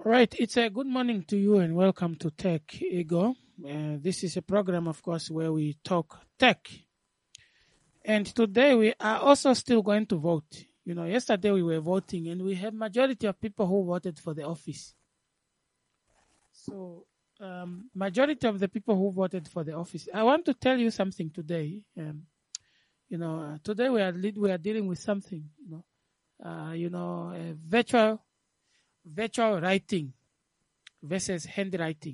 Right. It's a good morning to you and welcome to Tech Ego. This is a program, of course, where we talk tech. And today we are also still going to vote. Yesterday we were voting and we had majority of people who voted for the office. So, majority of the people who voted for the office. I want to tell you something today. Today we are dealing with something. Virtual writing versus handwriting.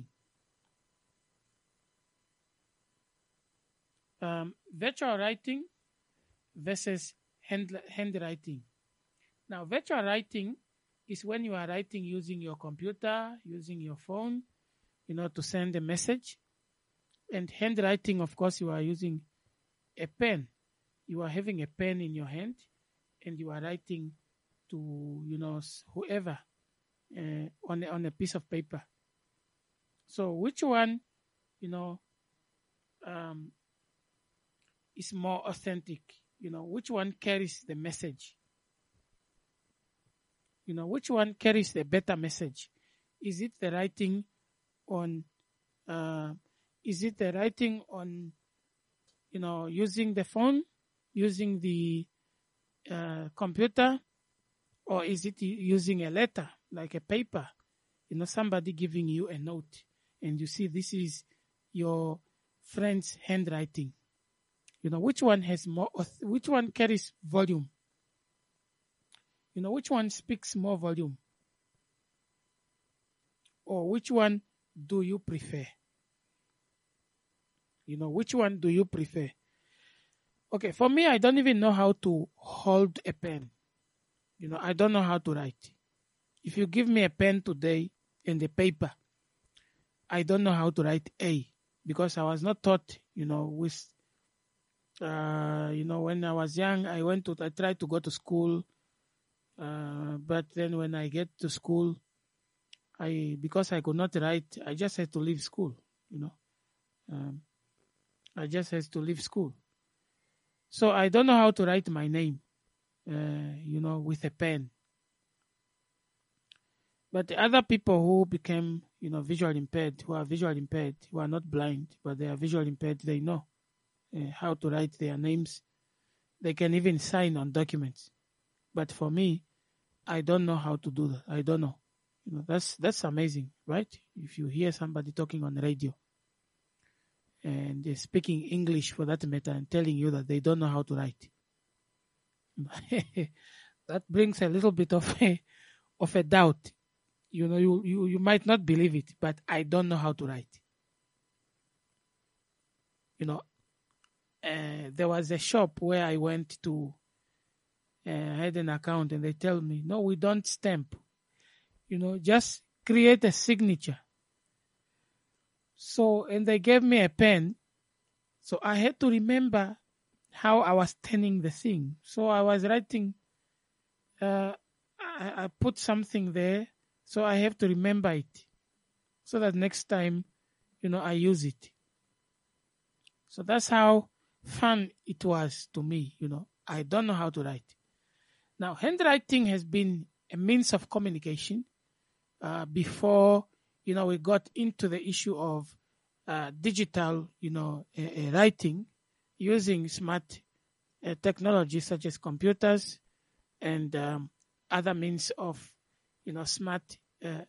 Virtual writing versus handwriting. Now, virtual writing is when you are writing using your computer, using your phone, to send a message. And handwriting, of course, you are using a pen. You are having a pen in your hand and you are writing to, whoever on a piece of paper. So which one, is more authentic? Which one carries the message? Which one carries the better message? Is it the writing on, using the phone, using the computer, or is it using a letter, like a paper? Somebody giving you a note and you see this is your friend's handwriting. Which one has more, which one carries volume? Which one speaks more volume? Or which one do you prefer? Which one do you prefer? Okay, for me, I don't even know how to hold a pen. I don't know how to write. If you give me a pen today and a paper, I don't know how to write A because I was not taught, with, when I was young, I tried to go to school. But then when I get to school, because I could not write, I just had to leave school, I just had to leave school. So I don't know how to write my name, with a pen. But the other people who became, visual impaired, who are not blind, but they are visual impaired, they know how to write their names. They can even sign on documents. But for me, I don't know how to do that. I don't know. That's amazing, right? If you hear somebody talking on the radio and they're speaking English for that matter and telling you that they don't know how to write. That brings a little bit of a doubt. You might not believe it, but I don't know how to write. There was a shop where I went to, had an account, and they tell me, no, we don't stamp. Just create a signature. So, and they gave me a pen. So I had to remember how I was turning the thing. So I was writing, I put something there. So I have to remember it so that next time, I use it. So that's how fun it was to me. I don't know how to write. Now, handwriting has been a means of communication before, we got into the issue of digital, writing using smart technology such as computers and other means of, smart,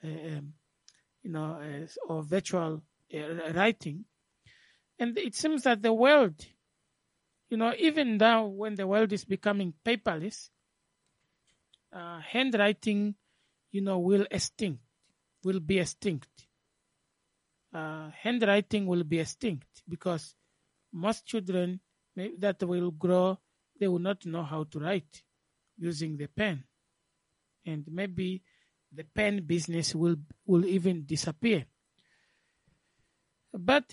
or virtual writing. And it seems that the world, even now when the world is becoming paperless, handwriting, will be extinct. Handwriting will be extinct because most children that will grow, they will not know how to write using the pen. And maybe the pen business will even disappear. But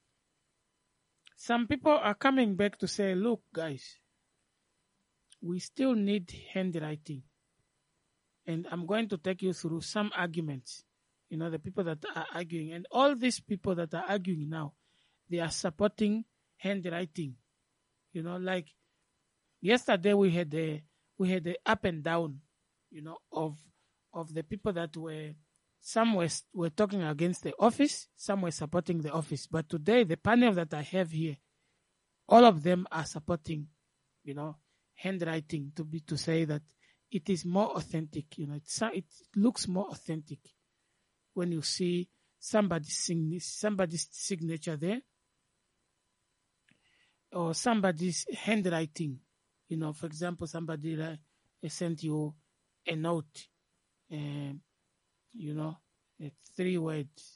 some people are coming back to say, look, guys, we still need handwriting. And I'm going to take you through some arguments, the people that are arguing. And all these people that are arguing now, they are supporting handwriting. Like yesterday we had the up and down, of the people that were some were talking against the office, some were supporting the office. But today, the panel that I have here, all of them are supporting, handwriting to say that it is more authentic. It looks more authentic when you see somebody's signature there, or somebody's handwriting. For example, somebody sent you a note, 3 words.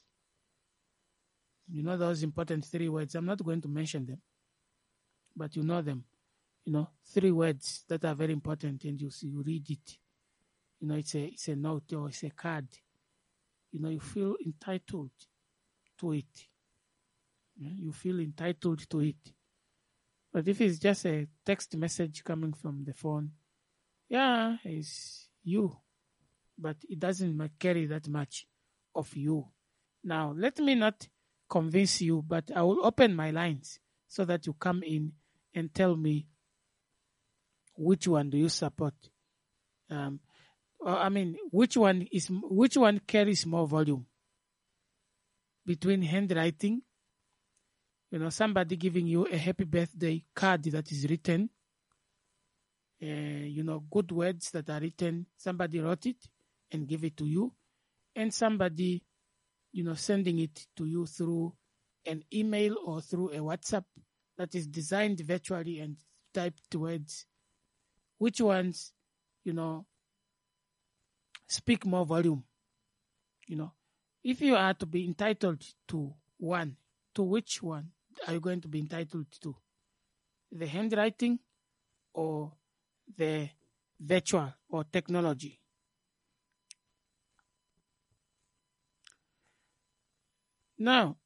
Those important 3 words. I'm not going to mention them, but you know them. 3 words that are very important, and you read it. It's a note or it's a card. You feel entitled to it. You feel entitled to it. But if it's just a text message coming from the phone, it's you, but it doesn't carry that much of you. Now, let me not convince you, but I will open my lines so that you come in and tell me which one do you support. Which one carries more volume between handwriting, somebody giving you a happy birthday card that is written, good words that are written, somebody wrote it and give it to you, and somebody, sending it to you through an email or through a WhatsApp that is designed virtually and typed words. Which ones, speak more volume? If you are to be entitled to one, to which one are you going to be entitled to? The handwriting or the virtual or technology? Now,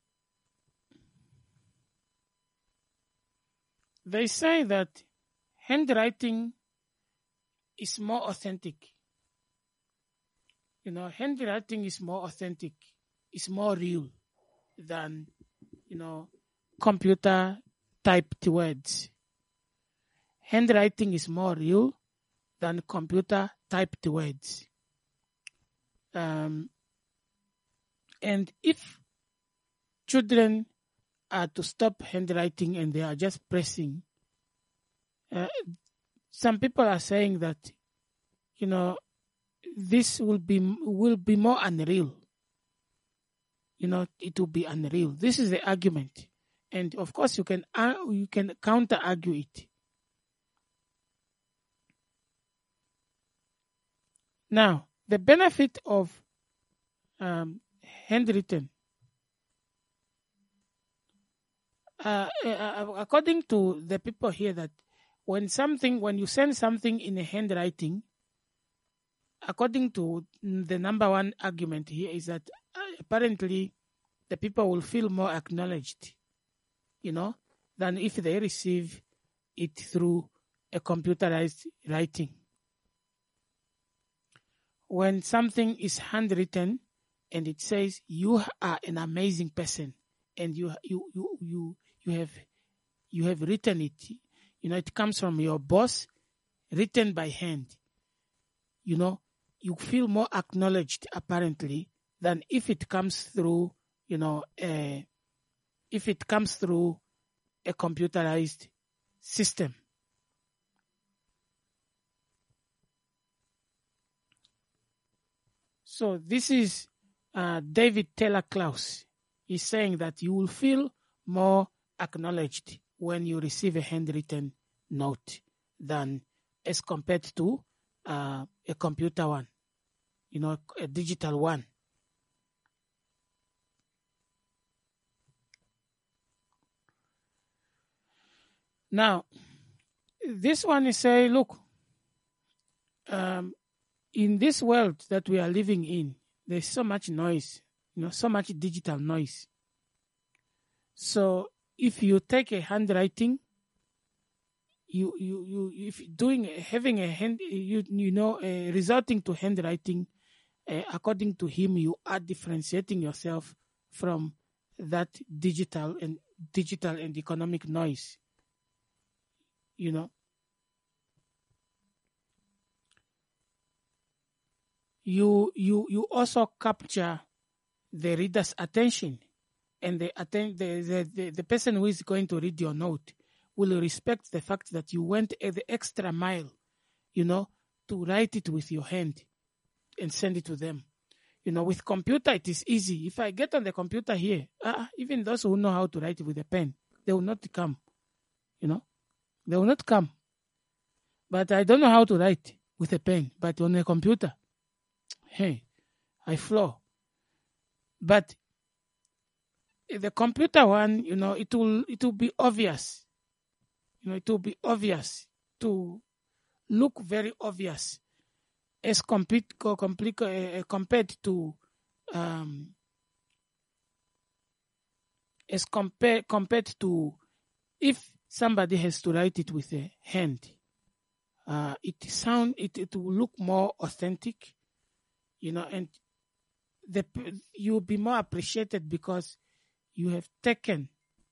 they say that handwriting is more authentic. Handwriting is more authentic, is more real than, computer typed words. Handwriting is more real than computer typed words. And if children are to stop handwriting and they are just pressing, some people are saying that, this will be more unreal. It will be unreal. This is the argument, and of course you can counter argue it. Now, the benefit of handwritten, according to the people here, that when you send something in a handwriting, according to the number one argument here, is that apparently the people will feel more acknowledged, than if they receive it through a computerized writing. When something is handwritten and it says you are an amazing person and you have written it, it comes from your boss, written by hand, you feel more acknowledged apparently than if it comes through, a computerized system. So this is David Taylor Klaus. He's saying that you will feel more acknowledged when you receive a handwritten note than as compared to a computer one, a digital one. Now, this one is saying, look, in this world that we are living in, there's so much noise, so much digital noise. So if you take a handwriting, resorting to handwriting, according to him, you are differentiating yourself from that digital and economic noise. you also capture the reader's attention, and the person who is going to read your note will respect the fact that you went the extra mile, to write it with your hand and send it to them. With computer, it is easy. If I get on the computer here, even those who know how to write with a pen, they will not come. They will not come. But I don't know how to write with a pen, but on a computer, hey, I flow. But the computer one, it will be obvious. It will be obvious, to look very obvious, as compared to compared to if somebody has to write it with a hand. It will look more authentic, and you'll be more appreciated because you have taken.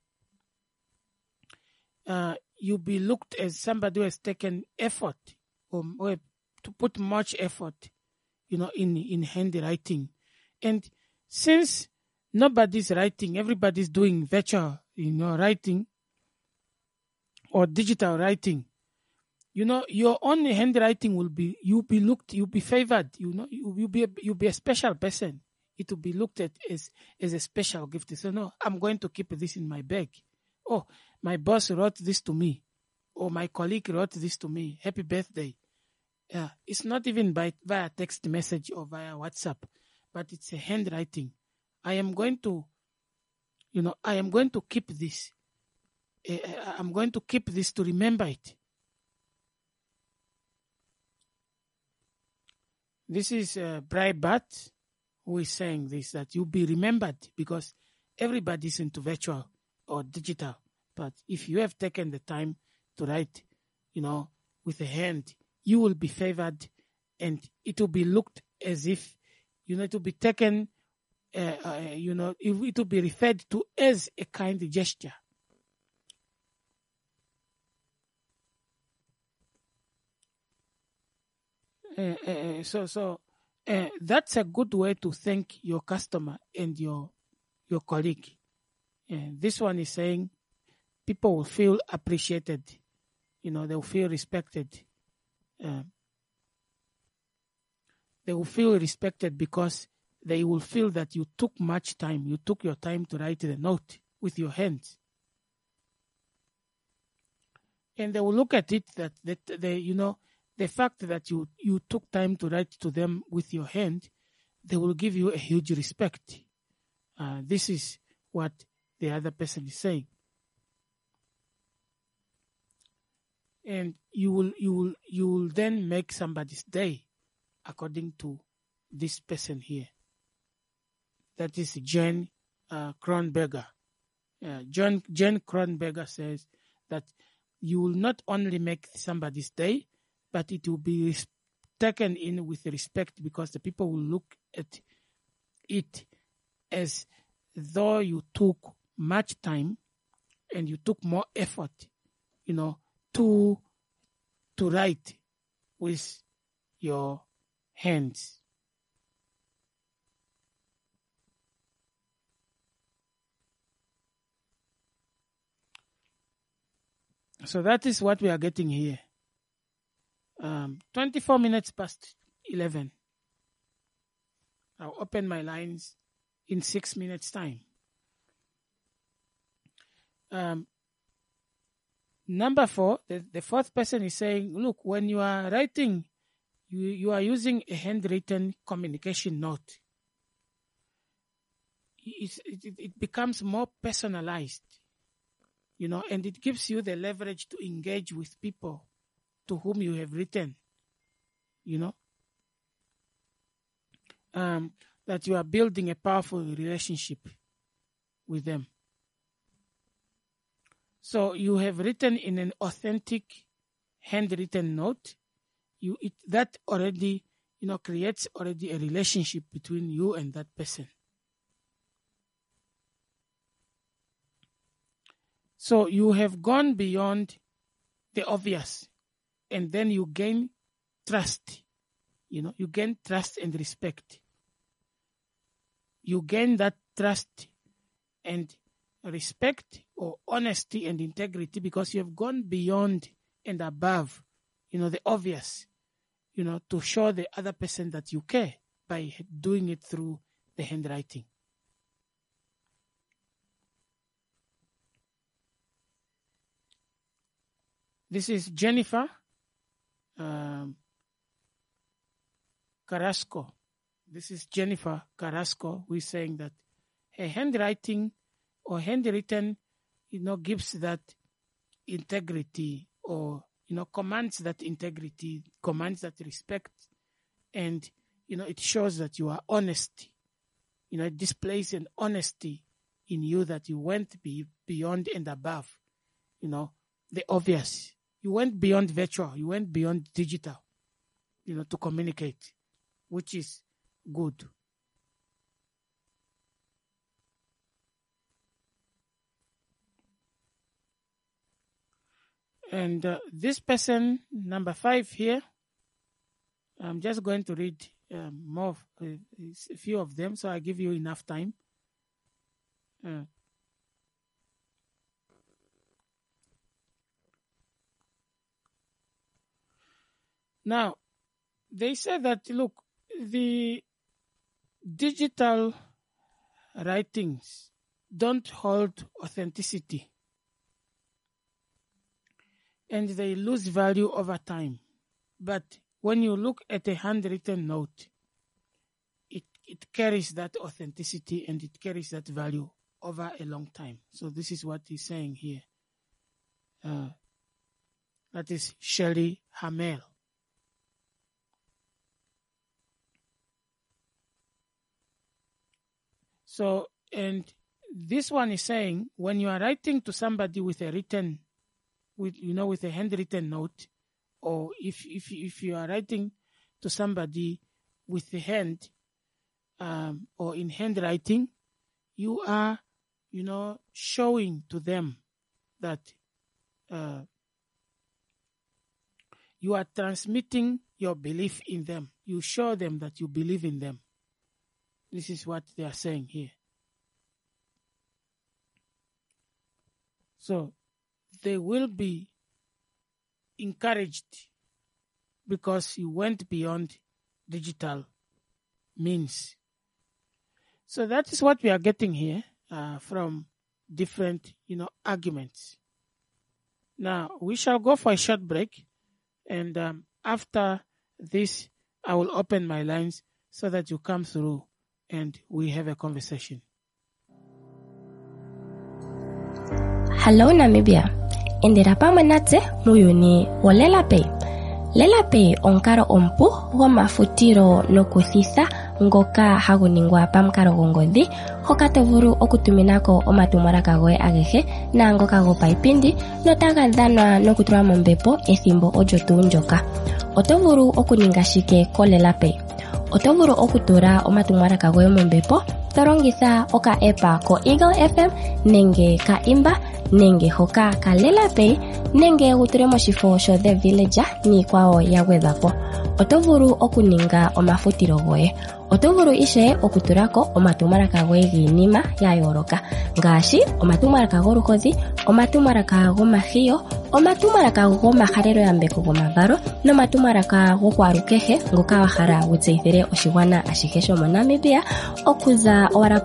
You'll be looked as somebody who has taken effort, or to put much effort, in handwriting. And since nobody's writing, everybody's doing virtual, writing or digital writing, your own handwriting you'll be looked, you'll be favored, you'll be a special person. It will be looked at as a special gift. So no, I'm going to keep this in my bag. Oh, my boss wrote this to me, or my colleague wrote this to me. Happy birthday. It's not even via text message or via WhatsApp, but it's a handwriting. I am going to keep this. I'm going to keep this to remember it. This is Breitbart who is saying this, that you'll be remembered because everybody's into virtual or digital. But if you have taken the time to write, with a hand, you will be favored, and it will be looked as if, it will be taken, it will be referred to as a kind gesture. So that's a good way to thank your customer and your colleague. This one is saying people will feel appreciated. They'll feel respected. They will feel respected because they will feel that you took much time. You took your time to write the note with your hands. And they will look at it that the fact that you took time to write to them with your hand, they will give you a huge respect. This is what the other person is saying. And you will then make somebody's day, according to this person here. That is Jen Kronberger. Jen Kronberger says that you will not only make somebody's day, but it will be taken in with respect, because the people will look at it as though you took much time and you took more effort, to write with your hands. So that is what we are getting here. 24 minutes past 11. I'll open my lines in 6 minutes' time. Number 4, the fourth person is saying, look, when you are writing, you are using a handwritten communication note. It becomes more personalized, and it gives you the leverage to engage with people to whom you have written, that you are building a powerful relationship with them. So you have written in an authentic handwritten note. That already, creates already a relationship between you and that person. So you have gone beyond the obvious, and then you gain trust you gain trust and respect. You gain that trust and respect or honesty and integrity because you have gone beyond and above, the obvious, to show the other person that you care by doing it through the handwriting. This is Jennifer Carrasco. This is Jennifer Carrasco who is saying that her handwriting or handwritten, gives that integrity or, commands that integrity, commands that respect, and, it shows that you are honest. It displays an honesty in you that you went beyond and above, the obvious. You went beyond virtual, you went beyond digital, to communicate, which is good. And this person, number 5 here, I'm just going to read a few of them, so I give you enough time. Now, they say that, look, the digital writings don't hold authenticity and they lose value over time. But when you look at a handwritten note, it carries that authenticity and it carries that value over a long time. So this is what he's saying here. That is Shelley Hamel. So, and this one is saying, when you are writing to somebody with a handwritten note, or if you are writing to somebody with the hand, or in handwriting, you are, showing to them that you are transmitting your belief in them. You show them that you believe in them. This is what they are saying here. So they will be encouraged because you went beyond digital means. So that is what we are getting here from different, arguments. Now, we shall go for a short break. And after this, I will open my lines so that you come through and we have a conversation. Hello Namibia. Endera pamwe natse muuyuni wo LelaPay. LelaPay omukalo ompu gomafutilo nokuthitha ngoka hagu ningwa pamukalo gongodhi hoka to vulu okutuminako omatumwalaka goye agehe naangoka gopaipindi notaga dhanwa nokutulwa mombepo ethimbo olyo tuu ndyoka. Oto vulu okuninga shike ko LelaPay. Oto vulu okutula omatumwalaka goye mombepo to longitha oka-app ko Eagle FM nenge ka Imba nenge hoka ka LelaPay nenge utule moshifo sho The Villager niikwawo ya gwedhwapo. Oto vulu okuninga omafutilo goye. Oto vulu ishe okutulako omatumwalaka goye giinima ya yooloka ngaashi omatumwalaka goluhodhi, omatumwalaka gomahiyo, omatumwalaka gomahalelo yambeko gomavalo nomatumwalaka gokwalukehe ngoka wahala wutseyithile oshigwana ashihe shomo Namibia okuza owala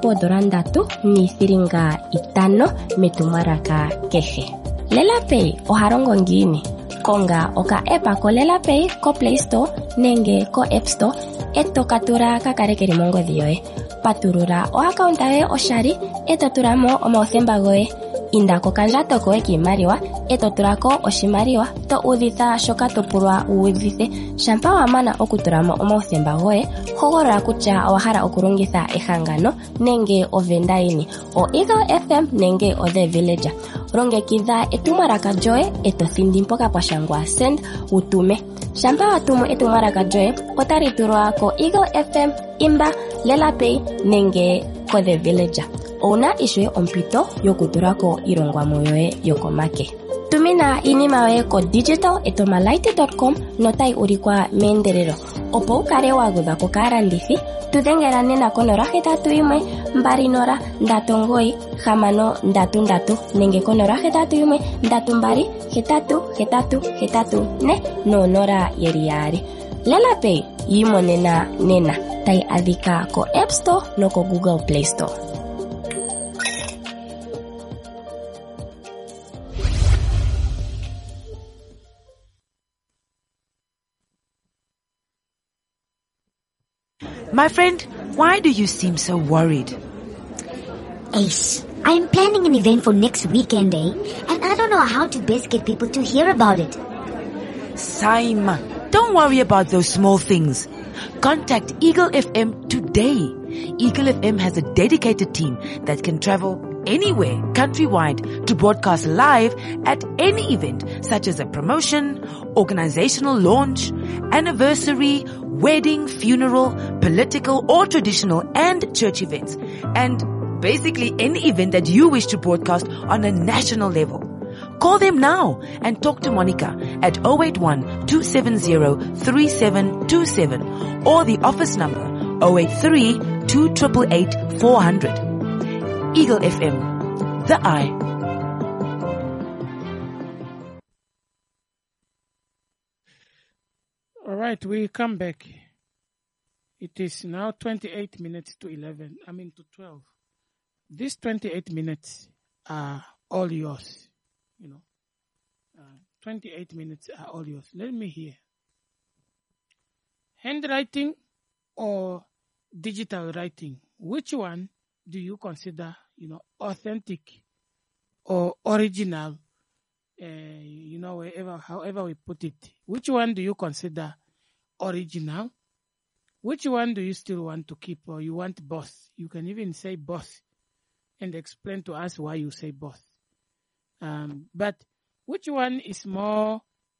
$3.50 metumwalaka kehe. LelaPay ohalongo ngiini? Konga oka-app ko LelaPay ko Play Store nenge ko App Store eto katula kakale keli mongodhi yoye. Patulula o-account yoye oshali eto tulamo omauthemba goye. Inda kokandjato koye kiimaliwa eto tulako oshimaliwa to udhitha shoka to pulwa uudhithe. Shampa wa mana okutulamo omauthemba goye, hogolola kutya owahala okulongitha ehangano nenge ovenda yini, o Eagle FM nenge o The Villager. Longekidha etumwalaka lyoye eto thindi mpoka pwa shangwa send utume. Shampa watumu etumwalaka lyoye otali tulwa ko Eagle FM, Imba, LelaPay nenge ko The Villager. Una iswe ompito yokutulako ilongwamo yoye yokomake. Tumina inima yoye ko digital@omalight.com notai ulikwa meendelelo. opo ukale wagwedhwa ko kaalandithi, tudhengela nena konola 8129633633 nenge konola 81328884 noonola yeli yaali. Lela Pay yiimonena nena, tayi adhika ko App Store noko Google Play Store. My friend, why do you seem so worried? Ace, I'm planning an event for next weekend, and I don't know how to best get people to hear about it. Saima, don't worry about those small things. Contact Eagle FM today. Eagle FM has a dedicated team that can travel anywhere countrywide to broadcast live at any event, such as a promotion, organizational launch, anniversary, wedding, funeral, political or traditional and church events, and basically any event that you wish to broadcast on a national level. Call them now and talk to Monica at 081-270-3727 or the office number 083-288-400. Eagle FM, the eye. All right, we come back. It is now 28 minutes to 12. These 28 minutes are all yours. 28 minutes are all yours. Let me hear. Handwriting or digital writing? Which one do you consider, authentic or original? However we put it. Which one do you consider original? Which one do you still want to keep, or you want both? You can even say both and explain to us why you say both. But which one is more,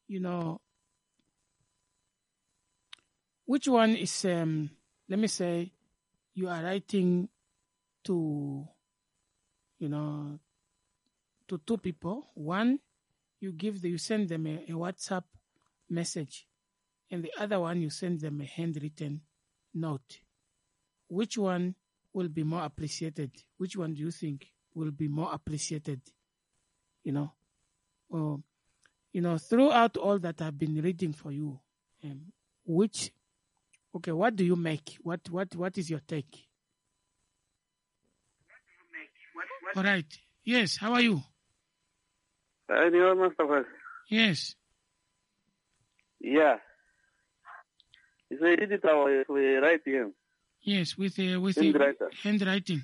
which one is, let me say, you are writing to, to two people. One, you send them a WhatsApp message, and the other one you send them a handwritten note. Which one will be more appreciated? Which one do you think will be more appreciated? Throughout all that I've been reading for you, what do you make? What is your take? All right. Yes, how are you? Yes. Yeah. It's a digital we write here. Yes, with handwriting.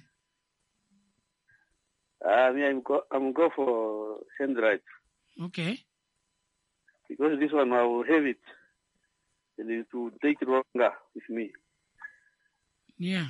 I'm go for handwrite. Okay. Because this one I will have it. And it will take longer with me. Yeah.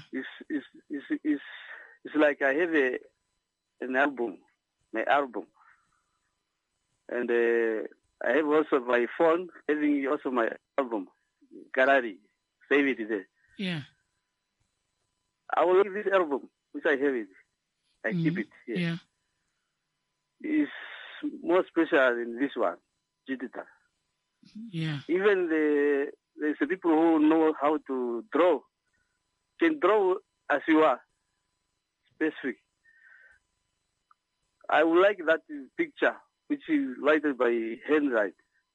It's like I have an album, my album. And I have also my phone, having also my album, gallery, save it there. Yeah. I will like this album, which I have it. I keep it here. Yeah. It's more special than this one, digital. Yeah. Even there's people who know how to draw, can draw as you are, specific. I would like that picture, which is written by handwrite,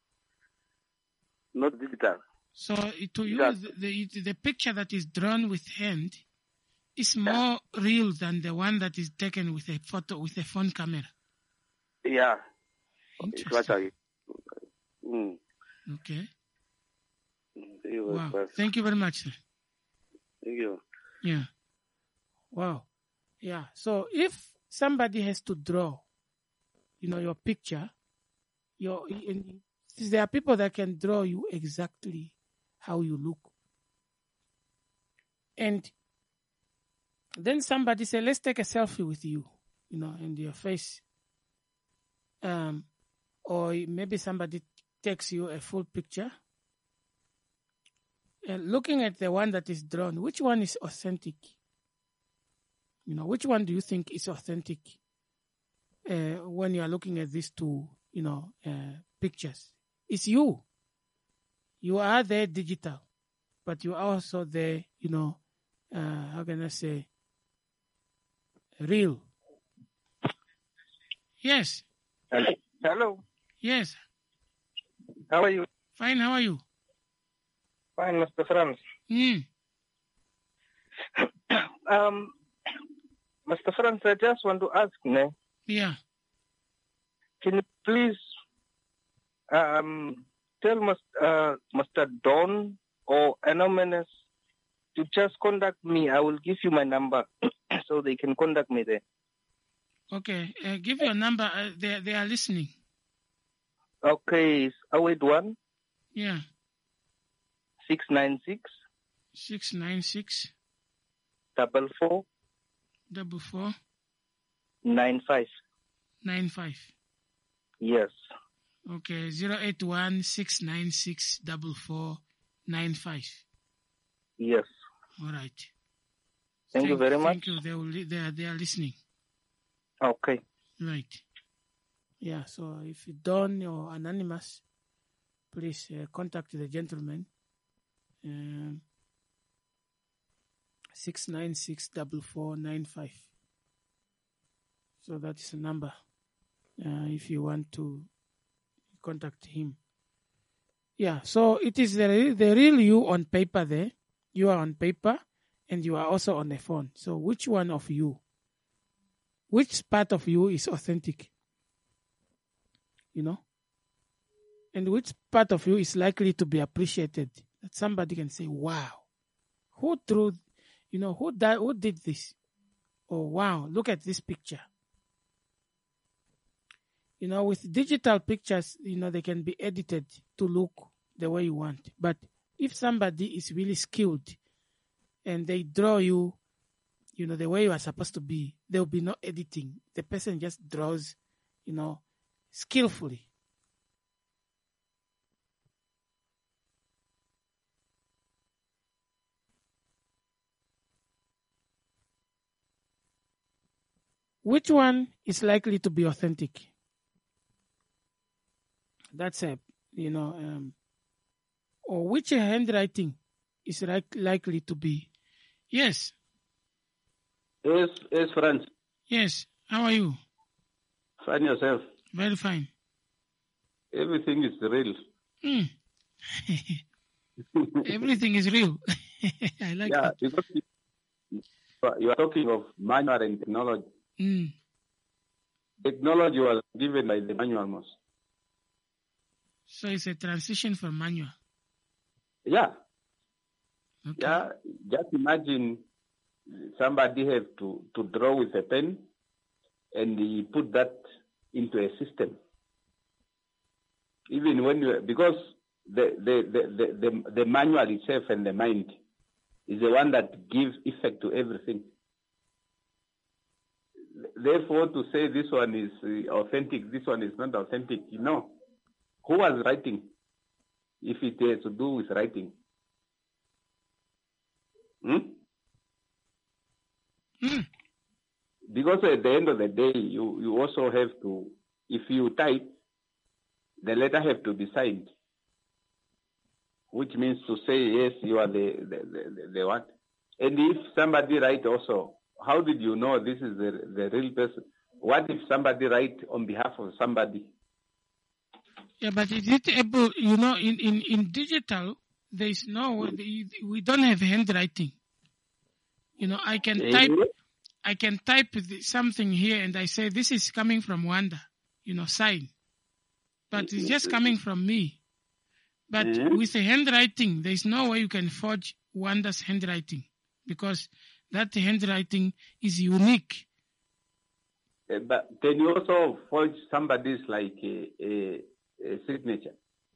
not digital. So to you, the picture that is drawn with hand is more real than the one that is taken with a phone camera. Yeah. Interesting. Okay. Wow. Thank you very much, sir. Thank you. Yeah. Wow. Yeah. So if somebody has to draw, your picture, there are people that can draw you exactly how you look. And then somebody say, let's take a selfie with you, and your face. Or maybe somebody takes you a full picture. And looking at the one that is drawn, which one is authentic? Which one do you think is authentic when you are looking at these two, pictures? It's you. You are there digital. but you are also there, how can I say, real. Yes. Hello. Yes. How are you? Fine. How are you? Fine, Mr. Franz. Mr. Franz, I just want to ask, Yeah. can you please tell Mr. Don or Anonymous to just contact me? I will give you my number so they can contact me there. Okay. Give your number. They are listening. Okay, it's 081 Yeah. 696 696 44 44 95. 95. Yes. Okay. 081 696 44 95. Yes. All right. Thank you very much. Thank you. They are listening. Okay. Right. Yeah. So if you don't or anonymous, please contact the gentleman. 696 4495. So that is the number. If you want to contact him. Yeah. So it is the real you on paper there. You are on paper and you are also on the phone. So which one of you? Which part of you is authentic? And which part of you is likely to be appreciated? That somebody can say, wow, who did this? Oh, wow, look at this picture. With digital pictures, they can be edited to look the way you want. But if somebody is really skilled and they draw you, the way you are supposed to be, there will be no editing. The person just draws, skillfully. Which one is likely to be authentic? That's or which handwriting is likely to be? Yes. Yes, Franz. Yes. How are you? Fine yourself. Very fine. Everything is real. Everything is real. I like that. Yeah, because you are talking of manual and technology. Technology was given by the manual most. So it's a transition from manual. Yeah. Okay. Yeah. Just imagine somebody have to draw with a pen and he put that into a system. Even when because the manual itself and the mind is the one that gives effect to everything. Therefore, to say this one is authentic, this one is not authentic, who was writing? If it has to do with writing. Because at the end of the day, you also have to, if you type, the letter have to be signed, which means to say, yes, you are the one. And if somebody write also, how did you know this is the real person? What if somebody write on behalf of somebody? Yeah, but is it able, in digital, there is we don't have handwriting. I can type something here and I say, this is coming from Wanda, sign. But it's just coming from me. But with the handwriting, there is no way you can forge Wanda's handwriting because that handwriting is unique. But can you also forge somebody's like a signature?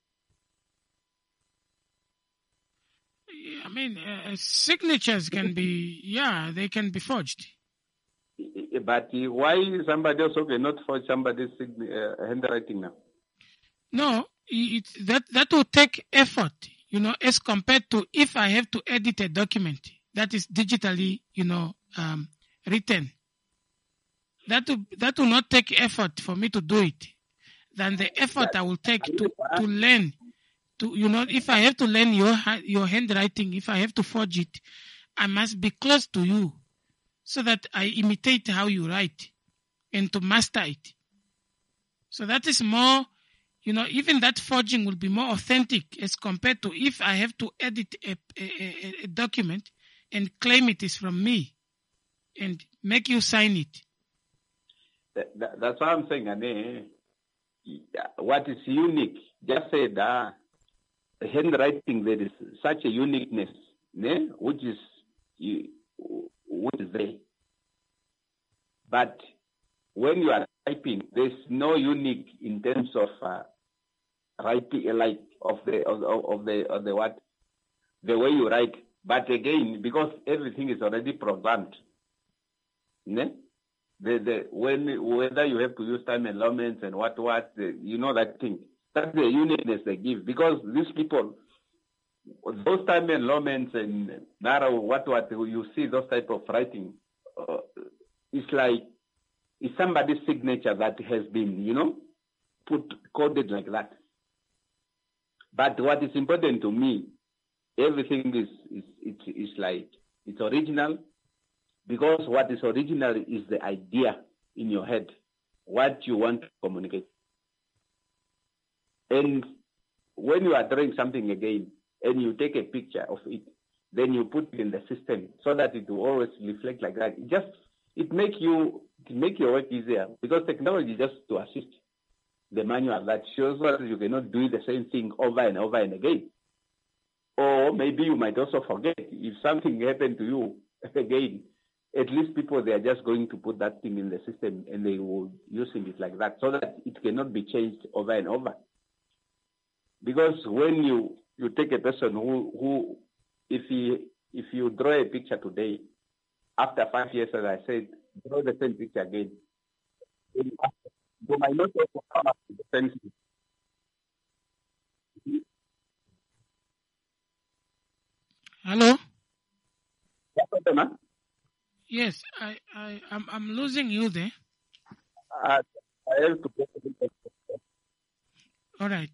I mean, signatures can be, they can be forged. But why somebody also cannot forge somebody's handwriting now? No, that will take effort, as compared to if I have to edit a document that is digitally, written. That will not take effort for me to do it than the effort I will take to learn to, if I have to learn your handwriting, if I have to forge it, I must be close to you so that I imitate how you write and to master it. So that is more, even that forging will be more authentic as compared to if I have to edit a document and claim it is from me and make you sign it. That's what I'm saying. And what is unique, just say that handwriting, there is such a uniqueness, which is there. But when you are typing, there's no unique in terms of writing, like of the what, the way you write. But again, because everything is already programmed, whether you have to use time elements and what that thing. That's the uniqueness they give, because these people, those time elements and narrow what you see, those type of writing, it's like it's somebody's signature that has been, coded like that. But what is important to me, everything is like it's original, because what is original is the idea in your head, what you want to communicate. And when you are drawing something again, and you take a picture of it, then you put it in the system so that it will always reflect like that. It make your work easier, because technology just to assist the manual that shows that you cannot do the same thing over and over and again. Or maybe you might also forget if something happened to you again. At least people, they are just going to put that thing in the system and they will using it like that, so that it cannot be changed over and over. Because when you take a person who if you draw a picture today, after 5 years, as I said, draw the same picture again, you might not also come up with the same thing. Hello? Yes, yes, I'm losing you there. I have to go. All right.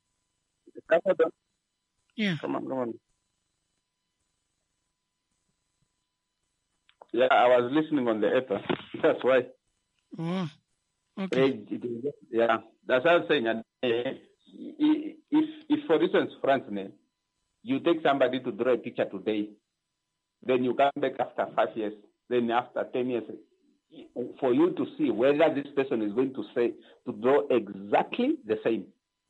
Yeah. Come on. Yeah, I was listening on the app. That's why. Oh, okay. Yeah, that's what I'm saying. And if for instance, France, you take somebody to draw a picture today, then you come back after 5 years, then after 10 years, for you to see whether this person is going to draw exactly the same.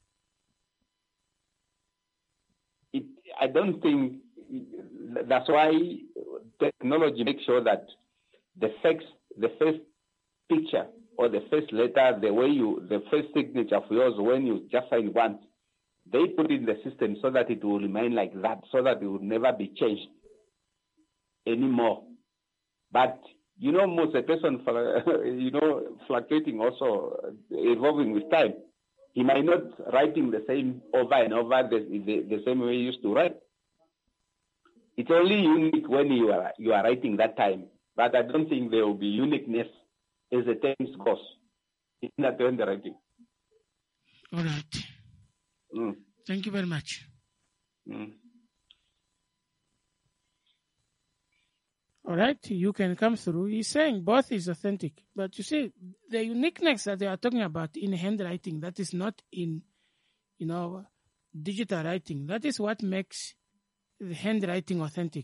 I don't think that's why technology makes sure that the first picture or the first letter, the first signature for yours, when you just sign once, they put in the system so that it will remain like that, so that it will never be changed anymore. But most a person, fluctuating, also evolving with time. He might not writing the same over and over the same way he used to write. It's only unique when you are writing that time. But I don't think there will be uniqueness as a time goes in that when the writing. All right. Thank you very much. All right, you can come through. He's saying both is authentic. But you see, the uniqueness that they are talking about in handwriting, that is not in, digital writing. That is what makes the handwriting authentic,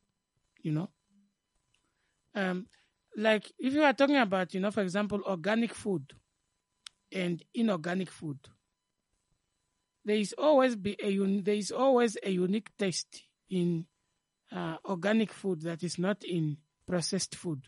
Like if you are talking about, for example, organic food and inorganic food, there is always a unique taste in organic food that is not in processed food.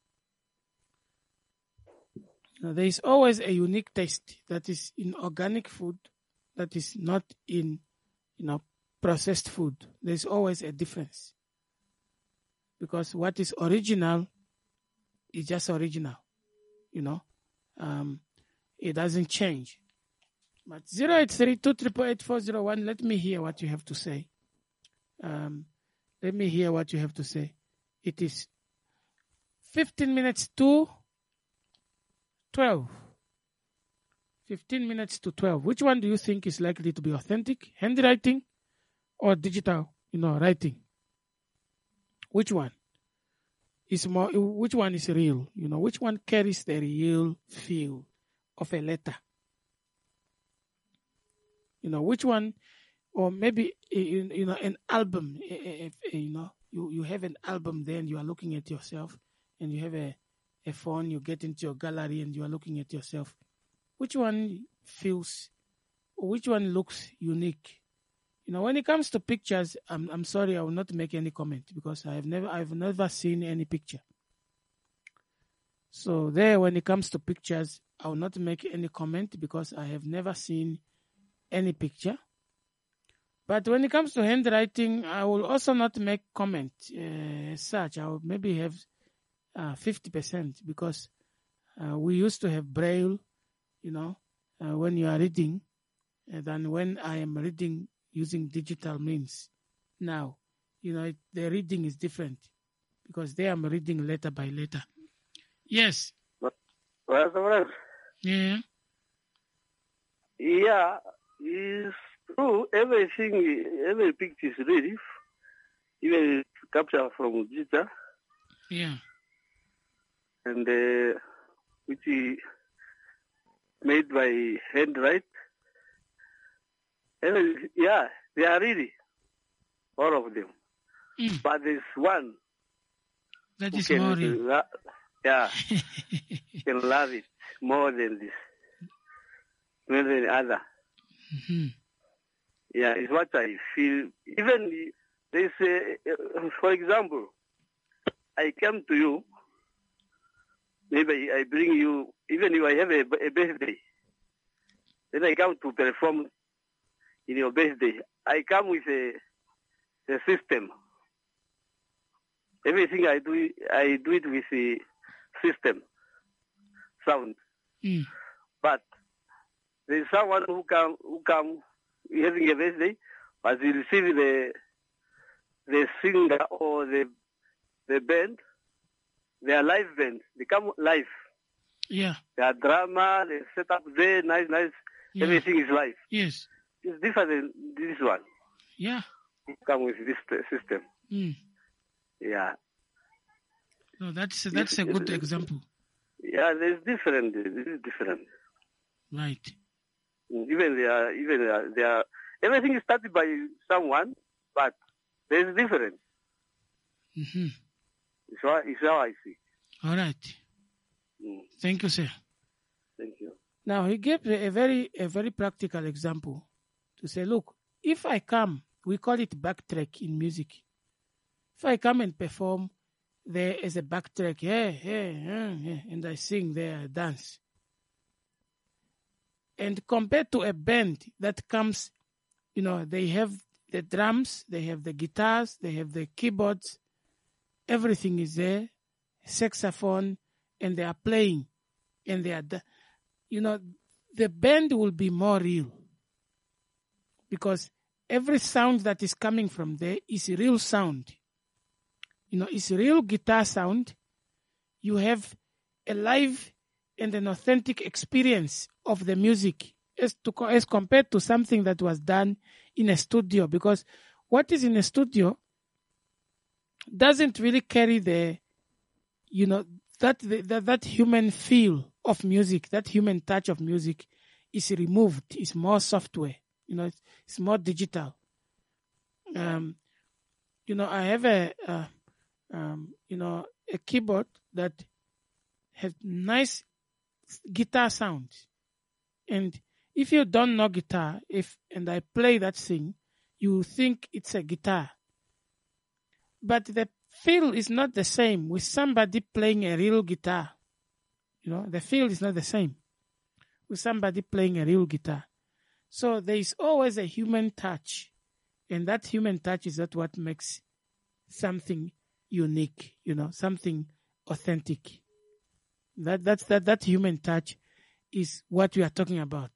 There is always a unique taste that is in organic food that is not in, processed food. There is always a difference. Because what is original is just original, it doesn't change. But 083-288-401, let me hear what you have to say. Let me hear what you have to say. It is 15 minutes to 12. 15 minutes to 12. Which one do you think is likely to be authentic? Handwriting or digital, writing? Which one is more? Which one is real? Which one carries the real feel of a letter? Which one, or maybe an album. If, you have an album, then you are looking at yourself, and you have a phone. You get into your gallery, and you are looking at yourself. Which one feels, or which one looks unique? When it comes to pictures, I'm sorry, I will not make any comment because I've never seen any picture. So there, when it comes to pictures, I will not make any comment because I have never seen any picture. But when it comes to handwriting, I will also not make comment as such. I will maybe have 50% because we used to have Braille, when you are reading, than when I am reading using digital means. Now, the reading is different because there I'm reading letter by letter. Yes. Well, Yeah. yeah, it's true. Every picture is ready, even capture from digital, Yeah. and which is made by handwrite. And yeah, they are ready, all of them. Mm. But there's one That who is can, more real. can love it more than this, more than other. Mhm. Yeah, it's what I feel. Even they say, for example, I come to you, maybe I bring you, even if I have a birthday, then I come to perform in your birthday. I come with a system. Everything I do it with a system, sound. Mm. But there's someone who come having a birthday, but he receive the singer or the band, their live band. They come live. Yeah. Their drama, they set up there, nice. Yeah. Everything is live. Yes. It's different than this one. Yeah. Come with this system. Mm. Yeah. No, that's a good example. Yeah, there's different. This is different. Right. Even they are. Everything is started by someone, but there's different. Mm-hmm. It's how I see. All right. Mm. Thank you, sir. Thank you. Now he gave a very practical example to say, look, if I come, we call it backtrack in music. If I come and perform there as a backtrack, and I sing there, I dance. And compared to a band that comes, they have the drums, they have the guitars, they have the keyboards, everything is there, saxophone, and they are playing, and they are, the band will be more real because every sound that is coming from there is a real sound. It's a real guitar sound. You have a live and an authentic experience of the music as compared to something that was done in a studio, because what is in a studio doesn't really carry the, that human feel of music, that human touch of music is removed. It's more software, it's more digital. I have a keyboard that has nice guitar sound. And if you don't know guitar, and I play that thing, you think it's a guitar. But the feel is not the same with somebody playing a real guitar. The feel is not the same with somebody playing a real guitar. So there is always a human touch. And that human touch is what makes something unique, something authentic. That human touch is what we are talking about.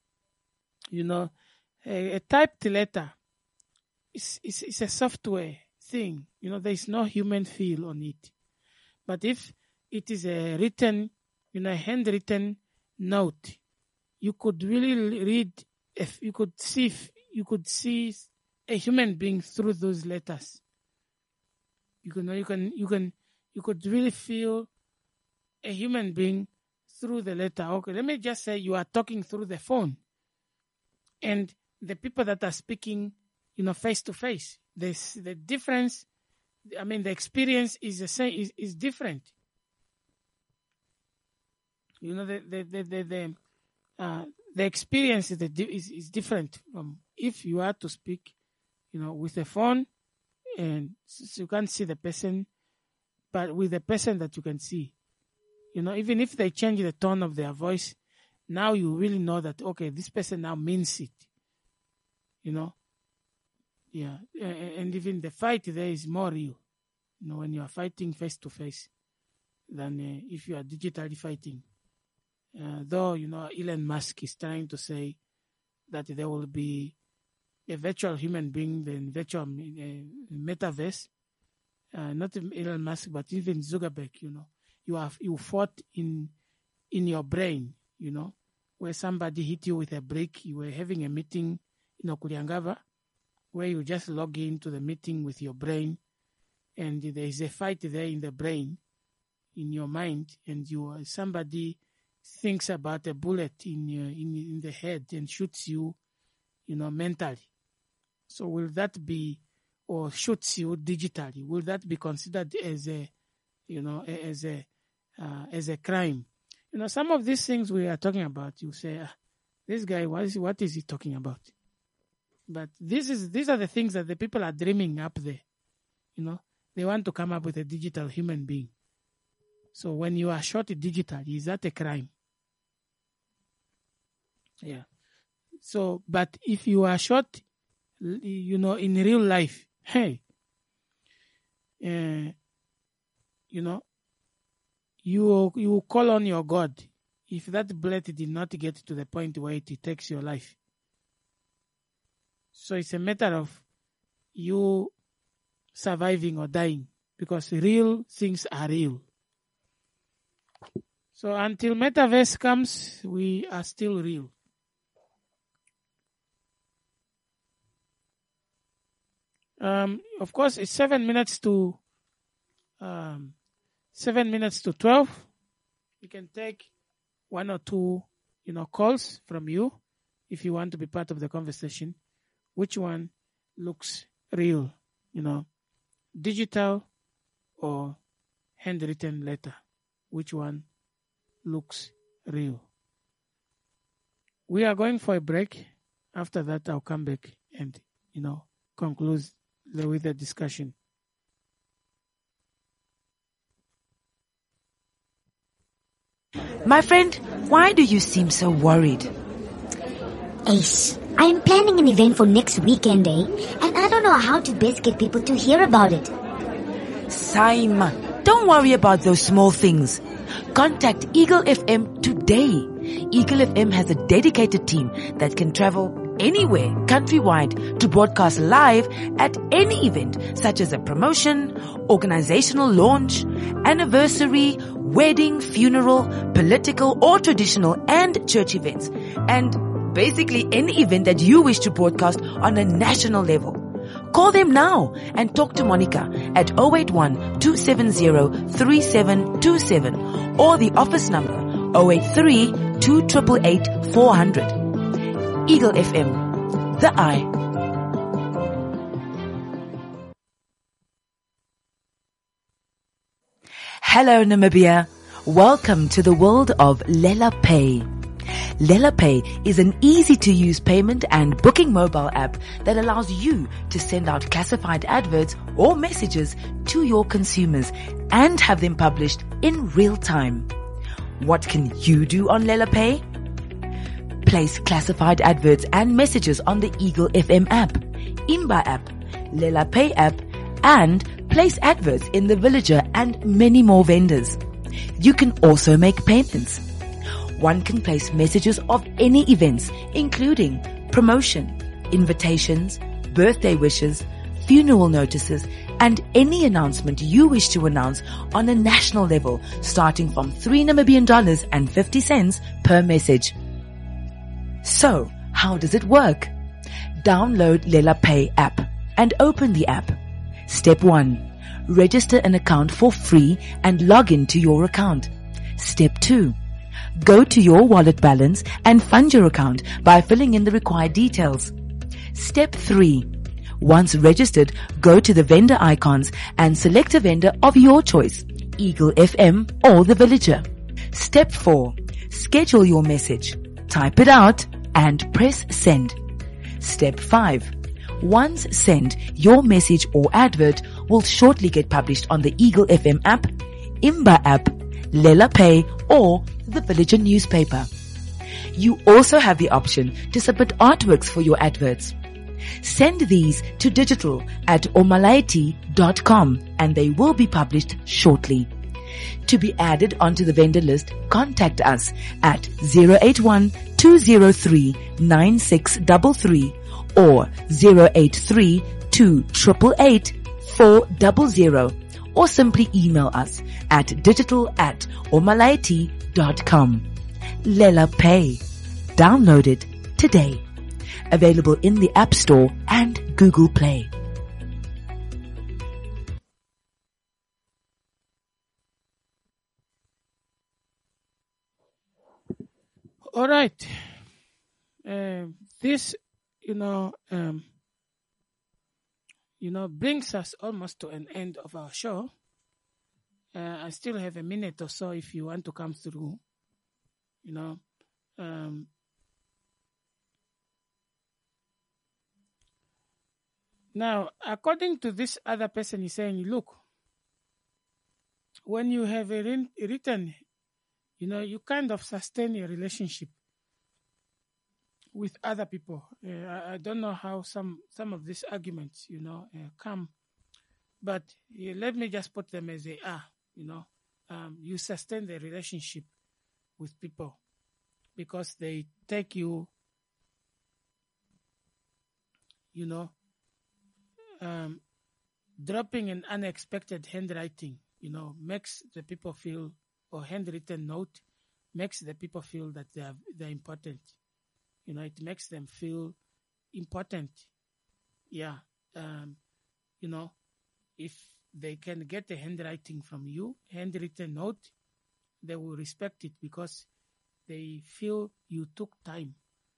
A typed letter is a software thing. There is no human feel on it. But if it is a written, a handwritten note, you could really read, if you could see a human being through those letters. You could really feel a human being through the letter. Okay, let me just say you are talking through the phone, and the people that are speaking, face to face. The difference. I mean, the experience is the same. Is different. The experience is different from if you are to speak, with a phone, and so you can't see the person, but with the person that you can see, even if they change the tone of their voice, now you really know that, okay, this person now means it, Yeah, and even the fight there is more real, when you are fighting face to face than if you are digitally fighting. Though, Elon Musk is trying to say that there will be a virtual human being, the virtual metaverse. Not Elon Musk, but even Zuckerberg, you fought in your brain, where somebody hit you with a brick. You were having a meeting in Okuryangava, where you just log into the meeting with your brain, and there is a fight there in the brain, in your mind, and somebody thinks about a bullet in the head and shoots you, mentally. So will that be, or shoots you digitally? Will that be considered as a crime? Some of these things we are talking about, you say, this guy, what is he talking about? But these are the things that the people are dreaming up there. They want to come up with a digital human being. So when you are shot digitally, is that a crime? Yeah. So, but if you are shot, in real life, hey, you will call on your God if that bullet did not get to the point where it takes your life. So it's a matter of you surviving or dying, because real things are real. So until metaverse comes, we are still real. Of course, it's 7 minutes to 12. You can take one or two, calls from you if you want to be part of the conversation. Which one looks real, digital or handwritten letter? Which one looks real? We are going for a break. After that, I'll come back and, conclude with the discussion. My friend, why do you seem so worried? Ace, I am planning an event for next weekend, and I don't know how to best get people to hear about it. Saima, don't worry about those small things. Contact Eagle FM today. Eagle FM has a dedicated team that can travel anywhere countrywide to broadcast live at any event, such as a promotion, organizational launch, anniversary, wedding, funeral, political or traditional and church events, and basically any event that you wish to broadcast on a national level. Call them now and talk to Monica at 081-270-3727 or the office number 083-2888-400. Eagle FM, the eye. Hello Namibia. Welcome to the world of Lela Pay. Lela Pay is an easy-to-use payment and booking mobile app that allows you to send out classified adverts or messages to your consumers and have them published in real time. What can you do on Lela Pay? Place classified adverts and messages on the Eagle FM app, Imba app, Lela Pay app, and place adverts in the Villager and many more vendors. You can also make payments. One can place messages of any events, including promotion, invitations, birthday wishes, funeral notices, and any announcement you wish to announce on a national level, starting from $3 Namibian and 50 cents per message. So, how does it work? Download Lela Pay app and open the app. Step 1. Register an account for free and log into your account. Step 2. Go to your wallet balance and fund your account by filling in the required details. Step 3. Once registered, go to the vendor icons and select a vendor of your choice, Eagle FM or The Villager. Step 4. Schedule your message. Type it out and press send. Step 5. Once sent, your message or advert will shortly get published on the Eagle FM app, Imba app, Lela Pay or The Villager newspaper. You also have the option to submit artworks for your adverts. Send these to digital@omalaity.com and they will be published shortly. To be added onto the vendor list, contact us at 081-203-9633 or 083-288-400 or simply email us at digital@omalaity.com. Lela Pay. Download it today. Available in the App Store and Google Play. All right. This, brings us almost to an end of our show. I still have a minute or so if you want to come through. Now, according to this other person, he's saying, look, when you have a written, you kind of sustain a relationship with other people. I don't know how some of these arguments, come, but let me just put them as they are. You sustain the relationship with people because they take you, dropping an unexpected handwriting, makes the people feel, or handwritten note makes the people feel that they're important. It makes them feel important. Yeah. If they can get a handwriting from you, handwritten note, they will respect it because they feel you took time,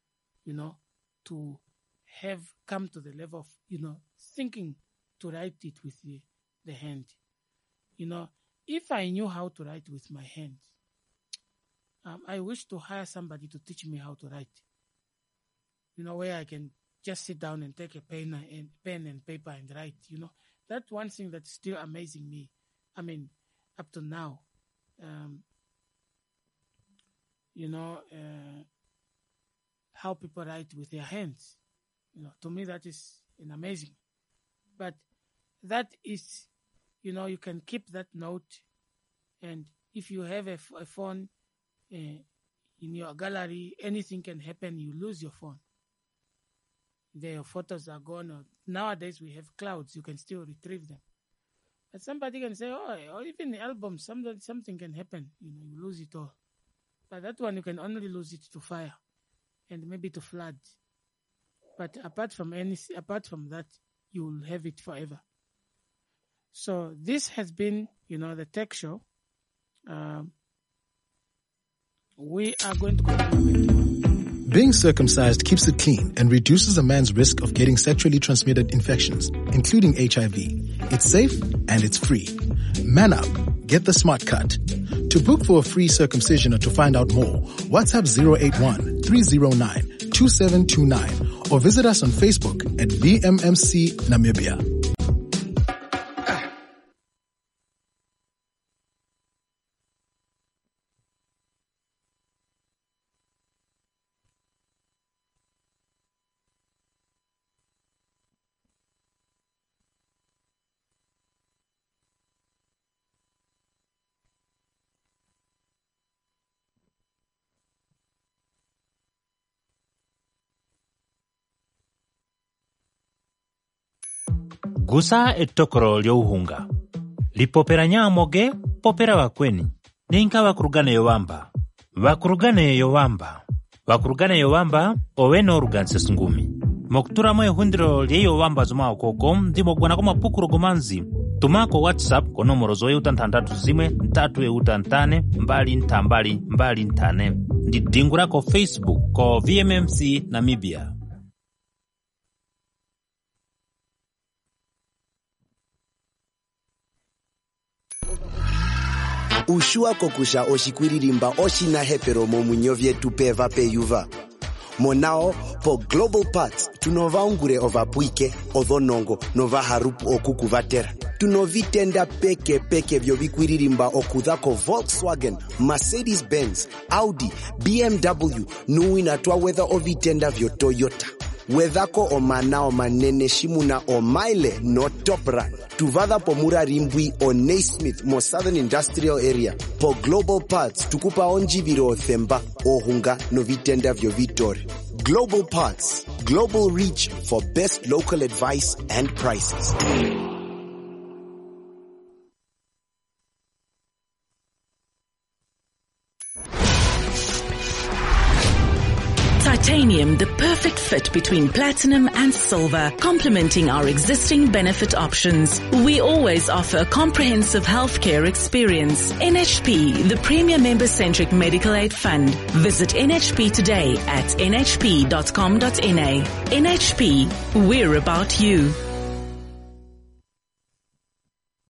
to have come to the level of, thinking to write it with the hand. If I knew how to write with my hands, I wish to hire somebody to teach me how to write. Where I can just sit down and take a pen and paper and write. That's one thing that's still amazing me. I mean, up to now, how people write with their hands. To me that is amazing. But that is, you can keep that note, and if you have a phone in your gallery, anything can happen. You lose your phone. Your photos are gone. Or nowadays we have clouds. You can still retrieve them. But somebody can say, or even the album, something can happen. You lose it all. But that one, you can only lose it to fire and maybe to flood. But apart from that, you will have it forever. So this has been, the Tech Show. We are going to continue. Being circumcised keeps it clean and reduces a man's risk of getting sexually transmitted infections, including HIV. It's safe and it's free. Man up. Get the smart cut. To book for a free circumcision or to find out more, WhatsApp 081-309-2729 or visit us on Facebook at VMMC Namibia. Gusa ettokoro ly'obuhunga. Lipopera nyamoge, popera wakweni. Ninka wakurugane yowamba. Wakurugane yowamba. vakurugana yovamba owene oruganise sungumi mokuturamo ehundiro lyeyovamba zomwe okoko ndimogwanako mapukuro gomanzi tumako WhatsApp ko nomero zoyeuta nthandatu zimwe ntatu euta ntane mbali ntambali mbali ntane ndi dingu lako Facebook ko VMMC Namibia. Ushua kokusha oshikwiririmba oshina hepero momunyovye tupeva peyuva. Monao po Global Parts tunova ungure ovapuike odhonongo nova harupu okukuvatera. Tunovitenda peke vyo vikwiririmba okudhako Volkswagen, Mercedes-Benz, Audi, BMW, nuina twa whether ovitenda vyo Toyota. Wedhako omanao manene shimuna omaile no Top Run. Tuvadha po mura rimbwi o Naismith mo Southern Industrial Area. Po Global Parts tukupa onjiviro othemba ohunga no vitenda vyo Vitore. Global Parts, global reach for best local advice and prices. Titanium, the perfect fit between platinum and silver, complementing our existing benefit options. We always offer a comprehensive healthcare experience. NHP, the premier member-centric medical aid fund. Visit NHP today at nhp.com.na. NHP, we're about you.